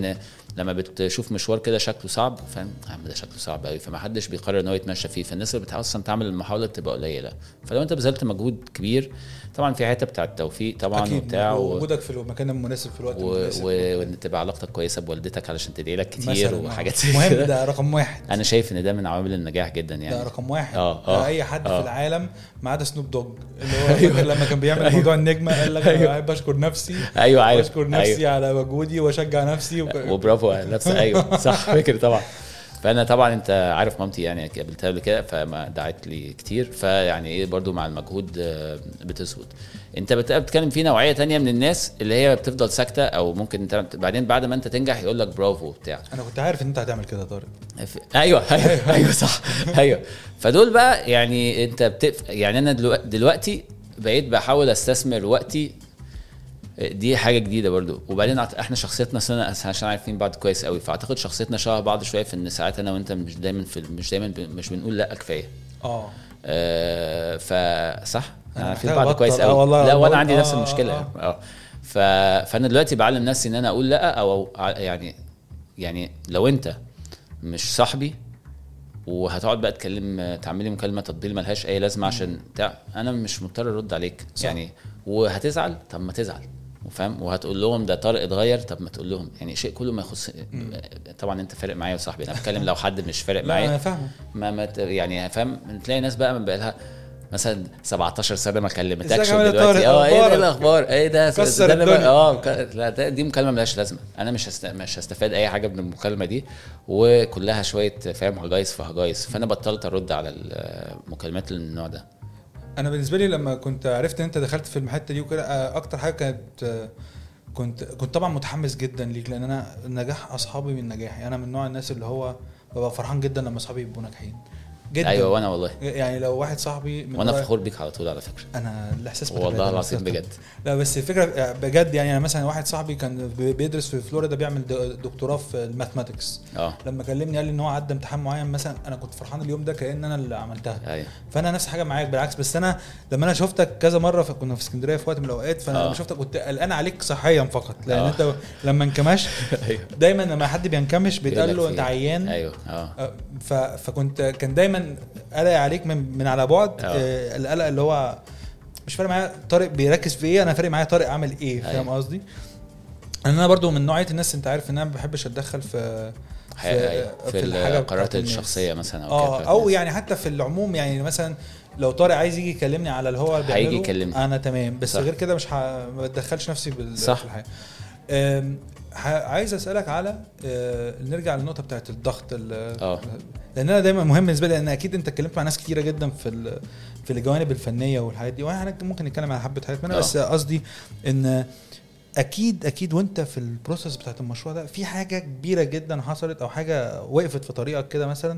لما بتشوف مشوار كده شكله صعب فاهم ده شكله صعب قوي فما حدش بيقرر ان هو يتمشى فيه فالناس اللي بتحاول اصلا تعمل المحاوله بتبقى قليله فلو انت بذلت مجهود كبير طبعا في حته بتاع التوفيق طبعا وبتاع وجودك في المكان المناسب في الوقت المناسب وان تبقى علاقتك كويسه بوالدتك علشان تدعي لك كتير وحاجات مهم ده رقم واحد انا شايف ان ده من عوامل النجاح جدا يعني ده رقم واحد اي حد في العالم ما عدا سنوب دوج اللي هو لما كان بيعمل موضوع النجمه قال لك انا بشكر نفسي عارف بشكر نفسي على مجهودي واشجع نفسي وبرافو على نفسي صح فكر طبعا فانا طبعا انت عارف مامتي يعني قابلتها قبل كده فما دعت لي كتير فيعني ايه برضو مع المجهود بتثبت انت بتتكلم في نوعيه تانية من الناس اللي هي بتفضل ساكته او ممكن انت بعدين بعد ما انت تنجح يقول لك برافو بتاع انا كنت عارف ان انت هتعمل كده يا طارق ايوه صح ايوه فدول بقى يعني انت يعني انا دلوقتي بقيت بحاول استثمر وقتي دي حاجه جديده برضو وبعدين احنا شخصيتنا سنه عشان عارفين بعض كويس قوي فاعتقد شخصيتنا شبه بعض شويه في ان ساعات انا وانت مش دايما بنقول لا كفايه فصح عارفين بعض كويس قوي لا وانا عندي نفس المشكله فانا دلوقتي بعلم نفسي ان انا اقول لا او يعني لو انت مش صاحبي وهتقعد بقى تعملي مكالمه تطبيل ملهاش اي لازمه عشان انا مش مضطر ارد عليك صح. يعني وهتزعل طب ما تزعل وفاهم وهتقول لهم ده طارق اتغير طب ما تقول لهم يعني شيء كله ما يخص طبعا انت فارق معايا وصاحبي انا بتكلم لو حد مش فارق معايا انا فاهم ما يعني فاهم تلاقي ناس بقى بقى لها مثلا 17 سنه ما كلمتكش دلوقتي ايه الاخبار ايه ده لا دي مكالمه ملهاش لازمه انا مش هستفاد اي حاجه من المكالمه دي وكلها شويه فاهم هجايس فانا بطلت ارد على المكالمات اللي من النوع ده انا بالنسبه لي لما كنت عرفت ان انت دخلت في الحته دي وكده اكتر حاجه كانت كنت طبعا متحمس جدا ليك لان انا نجاح اصحابي من نجاحي انا من نوع الناس اللي هو ببقى فرحان جدا لما اصحابي يبقوا ناجحين جدا ايوه وانا والله يعني لو واحد صاحبي وانا فخور بيك على طول على فكره انا الاحساس والله العظيم بجد لا بس الفكره بجد يعني مثلا واحد صاحبي كان بيدرس في فلوريدا بيعمل دكتوراه في الماثماتكس لما كلمني قال لي ان هو عدى امتحان معين مثلا انا كنت فرحان اليوم ده كأن انا اللي عملتها أيوة. فانا نفس حاجه معاك بالعكس بس انا لما انا شفتك كذا مره كنا في اسكندريه في وقت من الاوقات فانا لما شفتك كنت قلقان عليك صحيا فقط لان انت لما انكمش دايما لما حد بينكمش بيتقال له انت عيان ايوه فكنت كان دايما قلق عليك من على بعد القلق اللي هو مش فارق معايا طارق بيركز في ايه انا فارق معايا طارق عامل ايه فاهم قصدي انا برضو من نوعيه الناس انت عارف ان انا ما بحبش اتدخل في القرارات الشخصيه مثلا او يعني حتى في العموم يعني مثلا لو طارق عايز يجي يكلمني على اللي هو هيجي يكلمني انا تمام بس صح. غير كده مش ما بدخلش نفسي في الحياه عايز اسالك على نرجع للنقطه بتاعه الضغط لان انا دايما مهم بالنسبه لي لان اكيد انت اتكلمت مع ناس كتيره جدا في الجوانب الفنيه والحاجات دي واحنا ممكن نتكلم على حبه حاجات منها بس قصدي ان اكيد وانت في البروسيس بتاعه المشروع ده في حاجه كبيره جدا حصلت او حاجه وقفت في طريقك كده مثلا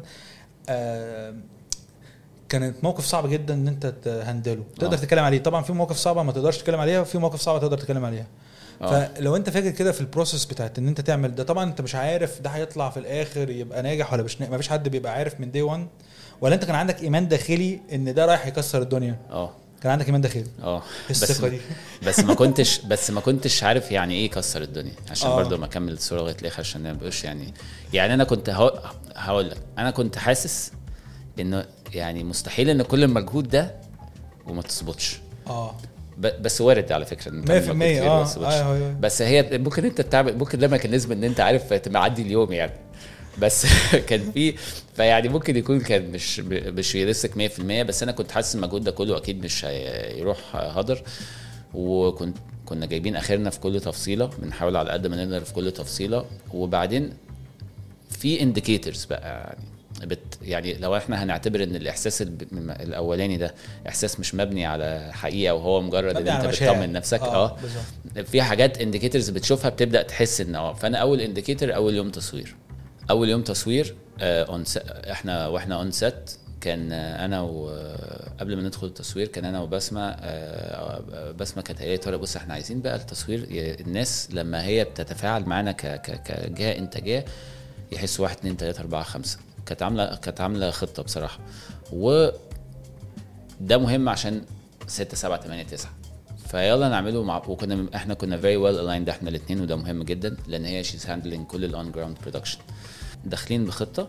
كانت موقف صعب جدا ان انت تهندله تقدر تتكلم عليه طبعا في مواقف صعبه ما تقدرش تتكلم عليها وفي مواقف صعبه تقدر تتكلم عليها فلو انت فاكر كده في البروسيس بتاعت ان انت تعمل ده طبعا انت مش عارف ده هيطلع في الاخر يبقى ناجح ولا مش ما فيش حد بيبقى عارف من دي 1 ولا انت كان عندك ايمان داخلي ان ده رايح يكسر الدنيا كان عندك ايمان داخلي الثقه دي بس ما كنتش عارف يعني ايه يكسر الدنيا عشان برضو ما اكمل الصوره لغايه الاخر عشان ما يبقاش يعني انا كنت هقول لك انا كنت حاسس انه يعني مستحيل ان كل المجهود ده وما تظبطش بس وارد على فكره 100% بس هي ممكن انت تعمل ممكن ده ميكانيزم ان انت عارف تعدي اليوم يعني بس كان في فيعني ممكن يكون كان مش يرسك 100% بس انا كنت حاسس المجهود ده كله اكيد مش هيروح هدر كنا جايبين اخرنا في كل تفصيله بنحاول على قد ما نقدر في كل تفصيله وبعدين في انديكيتورز بقى يعني لو احنا هنعتبر ان الاحساس الاولاني ده احساس مش مبني على حقيقه وهو مجرد ان انت بتطمن نفسك في حاجات انديكيتورز بتشوفها بتبدا تحس ان فانا اول انديكيتور اول يوم تصوير واحنا اون سيت كان انا وقبل ما ندخل التصوير كان انا وبسمة كانت هي طارق بص احنا عايزين بقى التصوير الناس لما هي بتتفاعل معانا كجهه انتاجيه يحسوا 1 2 3 4 5 كانت عامله خطه بصراحه وده مهم عشان 6 7 8 9 فيلا نعمله مع وكنا احنا كنا very well aligned احنا الاثنين وده مهم جدا لان هي she's handling كل ال on ground production. داخلين بخطه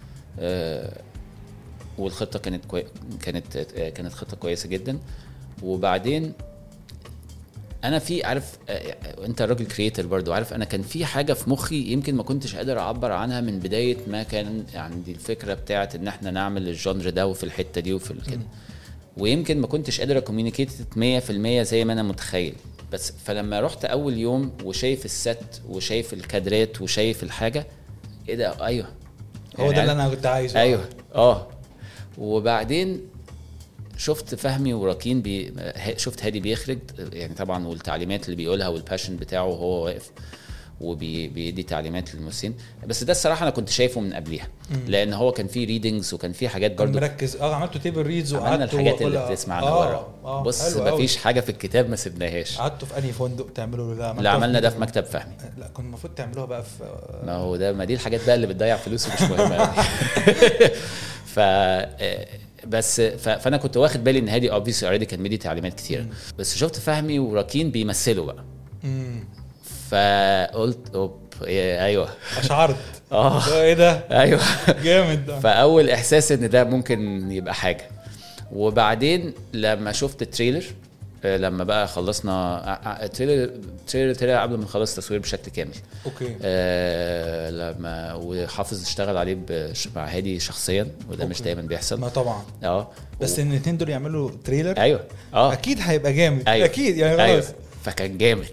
والخطه كانت خطه كويسه جدا. وبعدين انا في عارف انت راجل كرييتر برضو عارف انا كان في حاجه في مخي يمكن ما كنتش قادر اعبر عنها من بدايه ما كان عندي الفكره بتاعت ان احنا نعمل الجانر ده وفي الحته دي وفي كده ويمكن ما كنتش قادر اكوميونيكيت 100% زي ما انا متخيل. بس فلما رحت اول يوم وشايف الست وشايف الكادرات وشايف الحاجه ايه ده ايوه هو ده اللي انا كنت عايزه ايوه وبعدين شفت فهمي وراكين شفت هادي بيخرج يعني طبعا والتعليمات اللي بيقولها والباشن بتاعه وهو واقف وبيدي تعليمات للممثلين. بس ده الصراحه انا كنت شايفه من قبليها لان هو كان فيه ريدنجز وكان فيه حاجات برضو مركز عملتوا تيبل ريدز وعملنا الحاجات اللي بتسمعنا بره. بص مفيش حاجه في الكتاب ما سبناهاش. قعدتوا في انهي فندق تعملوا لا عملنا ده في مكتب فهمي. لا كنت المفروض تعملوها بقى في ما هو ده ما دي الحاجات بقى اللي بتضيع فلوس ومش مهمه يعني. بس فانا كنت واخد بالي ان هادي obviously already كان مدي تعليمات كتيره بس شفت فهمي وراكين بيمثلوا بقى فقلت ايوه اشعرت ايه ده ايوه جامد ده. فاول احساس ان ده ممكن يبقى حاجه. وبعدين لما شفت التريلر لما بقى خلصنا التريلر قبل ما نخلص تصوير بشكل كامل اوكي لما وحافظ اشتغل عليه مع هادي شخصيا وده أوكي. مش دايما بيحصل ما طبعا بس ان الاثنين دول يعملوا تريلر ايوه اكيد هيبقى جامد أيوة. اكيد يعني خلاص أيوة. فكان جامد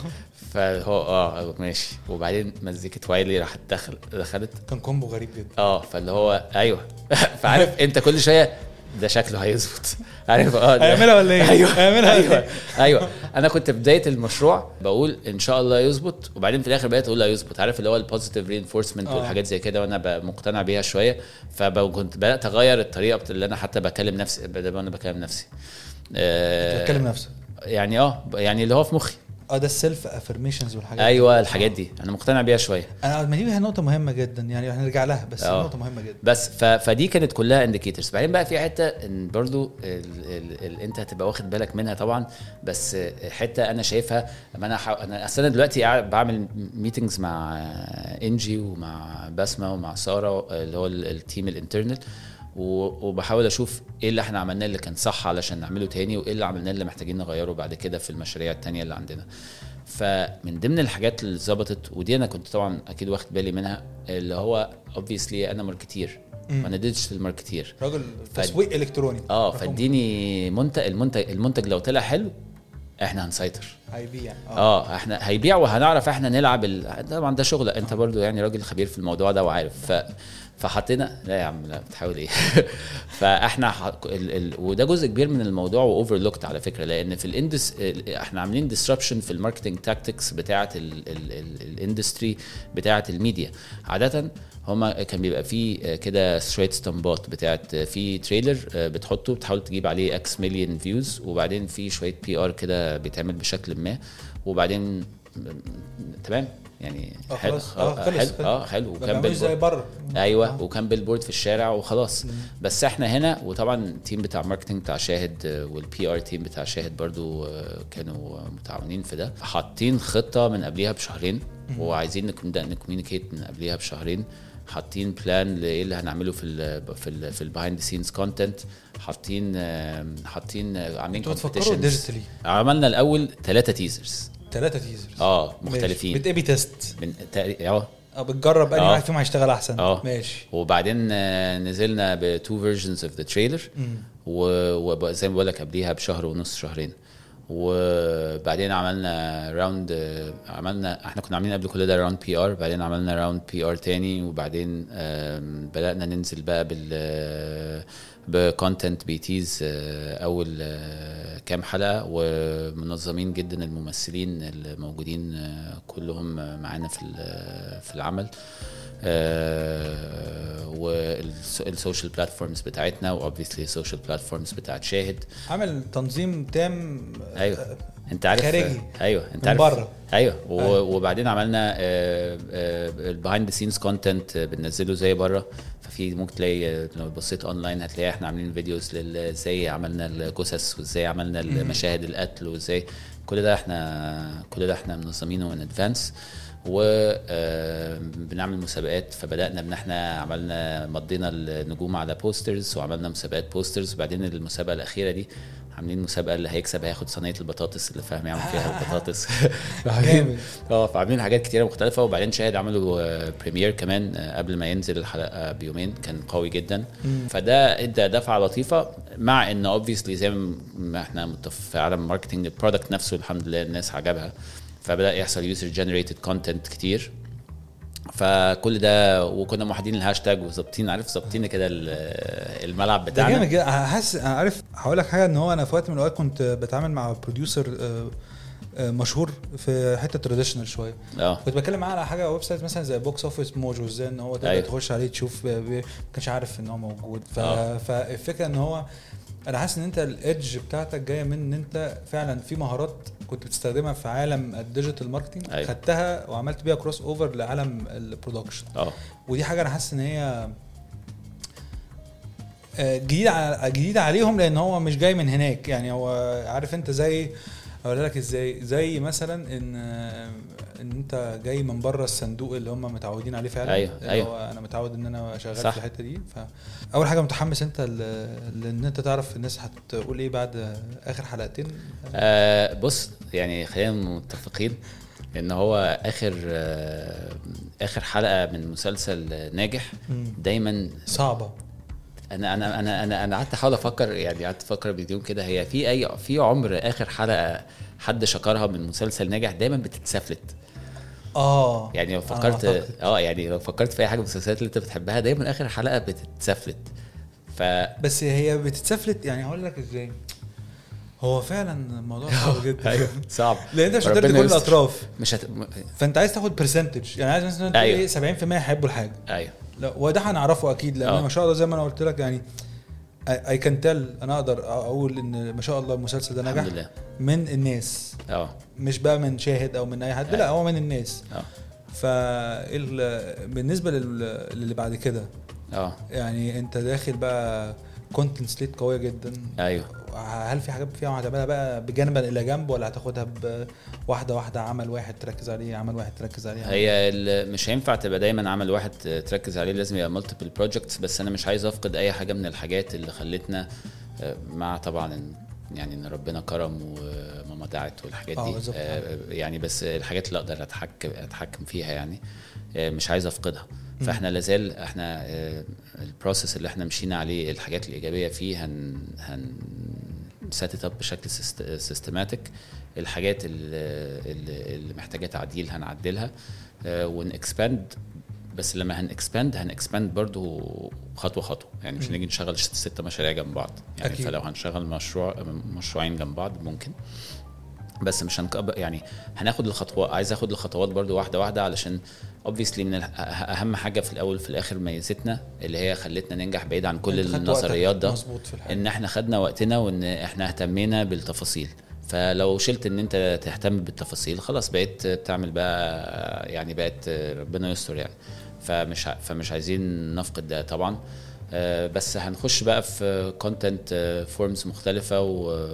فهو ماشي. وبعدين مزيكة وايلي راحت دخلت كان كومبو غريب جدا فاللي هو ايوه فعارف انت كل شويه ده شكله هيظبط عارف هيعملها ولا ايه هيعملها ايوه انا كنت بدايه المشروع بقول ان شاء الله يظبط وبعدين في الاخر بقيت اقول لا يظبط عارف اللي هو البوزيتيف رينفورسمنت والحاجات زي كده وانا مقتنع بيها شويه. فكنت بدات اغير الطريقه اللي انا حتى بكلم نفسي وانا بكلم نفسي بتكلم نفسك يعني يعني اللي هو في مخي ده السيلف افرميشنز والحاجات ايوه الحاجات دي انا مقتنع بيها شويه. انا ما دي نقطه مهمه جدا يعني هنرجع لها بس نقطه مهمه جدا بس فدي كانت كلها انديكيتورز. بعدين بقى في حته ان برضو انت هتبقى واخد بالك منها طبعا بس حته انا شايفها لما انا اصلا دلوقتي قاعد بعمل ميتينجز مع انجي ومع بسمه ومع ساره اللي هو التيم الانترنال وبحاول اشوف ايه اللي احنا عملناه اللي كان صح علشان نعمله تاني وايه اللي عملناه اللي محتاجين نغيره بعد كده في المشاريع التانية اللي عندنا. فمن ضمن الحاجات اللي ظبطت ودي انا كنت طبعا اكيد واخد بالي منها اللي هو obviously انا ماركتير وانا ديجيتال ماركتير راجل تسويق الكتروني فاديني المنتج لو طلع حلو احنا هنسيطر هيبيع احنا هيبيع وهنعرف احنا نلعب طبعا ده شغل انت برضو يعني راجل خبير في الموضوع ده وعارف فحطينا لا يا عم لا بتحاول ايه فاحنا وده جزء كبير من الموضوع واوفرلوكت على فكره لان في احنا عاملين ديسربشن في الماركتنج تاكتكس بتاعه الاندستري بتاعه الميديا. عاده هما كان بيبقى فيه كده ستريت ستامبات بتاعت في تريلر بتحطه بتحاول تجيب عليه اكس مليون فيوز وبعدين في شويه بي ار كده بيتعمل بشكل ما وبعدين تمام يعني حلو وكان بالبورد ايوه وكان بالبورد في الشارع وخلاص. بس احنا هنا وطبعا التيم بتاع ماركتنج بتاع شاهد والبي ار تيم بتاع شاهد برضو كانوا متعاونين في ده حاطين خطه من قبليها بشهرين وعايزين نبدا نكوميونيكيت من قبليها بشهرين حاطين بلان لايه اللي هنعمله في البيهايند سينز كونتنت حاطين عاملين كومبيتيشنز عملنا الاول 3 تيزرز مختلفين بتبي تيست من بتجرب انهي واحد فيهم هيشتغل احسن ماشي. وبعدين نزلنا ب2 versions of the trailer وزي ما بقول لك قبليها بشهر ونص شهرين. وبعدين عملنا راوند احنا كنا عاملين قبل كل ده راوند بي ار بعدين عملنا راوند بي ار تاني وبعدين بدأنا ننزل بقى بكونتنت بيتيز اول كام حلقه ومنظمين جدا الممثلين الموجودين كلهم معانا في العمل والسوشيال بلاتفورمز بتاعتنا واوبفيسلي السوشيال بلاتفورمز بتاعت شاهد عمل تنظيم تام ايوه انت عارف خارجي ايوه انت عارف بره ايوه وبعدين عملنا البيهايند ذا سينز كونتنت بننزله زي بره في ممكن تلاقي لو بصيت اونلاين هتلاقي احنا عاملين فيديوز ازاي عملنا الجثث وازاي عملنا المشاهد القتل وازاي كل ده احنا منظمينه ان ادفانس. وبنعمل مسابقات، فبدأنا ان احنا عملنا مضينا النجوم على بوسترز وعملنا مسابقات بوسترز. وبعدين المسابقة الأخيرة دي عاملين مسابقة اللي هيكسب هياخد صينية البطاطس اللي فاهم يعمل فيها البطاطس. فعاملين حاجات كتيرة مختلفة. وبعدين شاهد عملوا بريمير كمان قبل ما ينزل الحلقة بيومين، كان قوي جدا. فده ادى دفعة لطيفة، مع ان اوبفيسلي زي ما احنا في عالم ماركتنج البرودكت نفسه الحمد لله الناس عجبها، فبدأ يحصل يوزر جنريتد كونتنت كتير. فكل ده وكنا موحدين الهاشتاج وظابطين كده الملعب بتاعنا. ده جامد. حاسس عارف هقول لك حاجه، ان هو انا في وقت من الاوقات كنت بتعامل مع بروديوسر مشهور في حته تراديشنال شويه. كنت بتكلم معاه على حاجه ويب سايت مثلا زي بوكس اوفيس موجو، ازاي ان هو تقدر تخش عليه تشوف، ما كانش عارف ان هو موجود. فالفكره ان هو انا حاسس ان انت الايدج بتاعتك جايه من ان انت فعلا في مهارات كنت بتستخدمها في عالم الديجيتال ماركتنج، خدتها وعملت بيها كروس اوفر لعالم البرودكشن. ودي حاجه انا حاسس ان هي جديده عليهم، لان هو مش جاي من هناك. يعني هو عارف انت زي اقول لك ازاي، زي مثلا ان انت جاي من بره الصندوق اللي هم متعودين عليه فعلا. ايوه انا متعود ان انا شغال في الحته دي. فاول حاجه متحمس انت لان انت تعرف الناس هتقول ايه بعد اخر حلقتين. بص يعني خلينا متفقين ان هو اخر حلقه من مسلسل ناجح دايما صعبه. انا قعدت احاول افكر، يعني قعدت افكر بديهم كده، هي في عمر اخر حلقه حد شكرها من مسلسل ناجح دايما بتتسفلت. يعني لو فكرت يعني لو فكرت في اي حاجه من المسلسلات اللي انت بتحبها دايما اخر حلقه بتتسفلت. بس هي بتتسفلت. يعني هقول لك ازاي، هو فعلا الموضوع صعب جدا. ايوه صعب، لان انت مش هتدي كل الاطراف، فانت عايز تاخد برسنتج. يعني عايز مثلا تقول 70% يحبوا الحاجه. لا وده هنعرفه اكيد، لان ما شاء الله زي ما انا قلت لك يعني اي كان تيل، انا اقدر اقول ان ما شاء الله المسلسل ده نجح من الناس. مش بقى من شاهد او من اي حد، لا هو من الناس. بالنسبه للي بعد كده يعني انت داخل بقى كونتنت سليت قويه جدا. هل في حاجات فيها هتعملها بقى بجانبا الى جنب، ولا هتاخدها واحده عمل واحد تركز عليه، عمل واحد تركز عليه؟ هي مش هينفع تبقى دايما عمل واحد تركز عليه، لازم يبقى مالتيبل بروجكتس. بس انا مش عايز افقد اي حاجه من الحاجات اللي خلتنا، مع طبعا يعني ان ربنا كرم وماما دعت والحاجات دي يعني، بس الحاجات اللي اقدر اتحكم فيها يعني مش عايز افقدها. فاحنا لازال احنا البروسيس اللي احنا مشينا عليه الحاجات الايجابيه فيه هن سيت اب بشكل سيستماتيك. الحاجات اللي محتاجه تعديل هنعدلها ونكسباند. بس لما هنكسباند برضو خطوه يعني مش نيجي نشغل 6 مشاريع جنب بعض يعني. فلو هنشغل مشروعين جنب بعض ممكن، بس مش يعني هناخد الخطوات. عايز اخد الخطوات برضو واحده علشان obviously من اهم حاجه في الاول في الاخر ميزتنا اللي هي خلتنا ننجح بعيد عن كل النظريات ده، ان احنا خدنا وقتنا وان احنا اهتمينا بالتفاصيل. فلو شلت ان انت تهتم بالتفاصيل خلاص بقيت بتعمل بقى يعني بقت ربنا يستر يعني. فمش عايزين نفقد ده طبعا. بس هنخش بقى في كونتنت فورمز مختلفه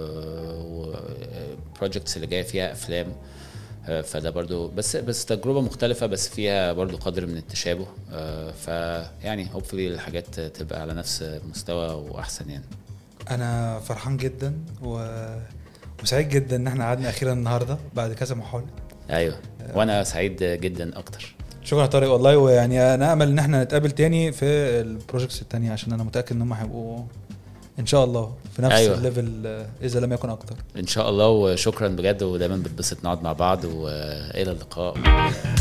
وبروجكتس اللي جايه فيها افلام. فده برضو بس تجربه مختلفه، بس فيها برضو قدر من التشابه. فيعني hopefully الحاجات تبقى على نفس مستوى واحسن يعني. انا فرحان جدا وسعيد جدا ان احنا قعدنا اخيرا النهارده بعد كذا محاوله. وانا سعيد جدا اكتر. شكرا طارق والله. ويعني انا امل ان احنا نتقابل تاني في البروجكتس التانية، عشان انا متاكد ان هم هيبقوا ان شاء الله في نفس الليفل اذا لم يكن اكتر ان شاء الله. وشكرا بجد، ودايما بتبسط نقعد مع بعض، والى اللقاء.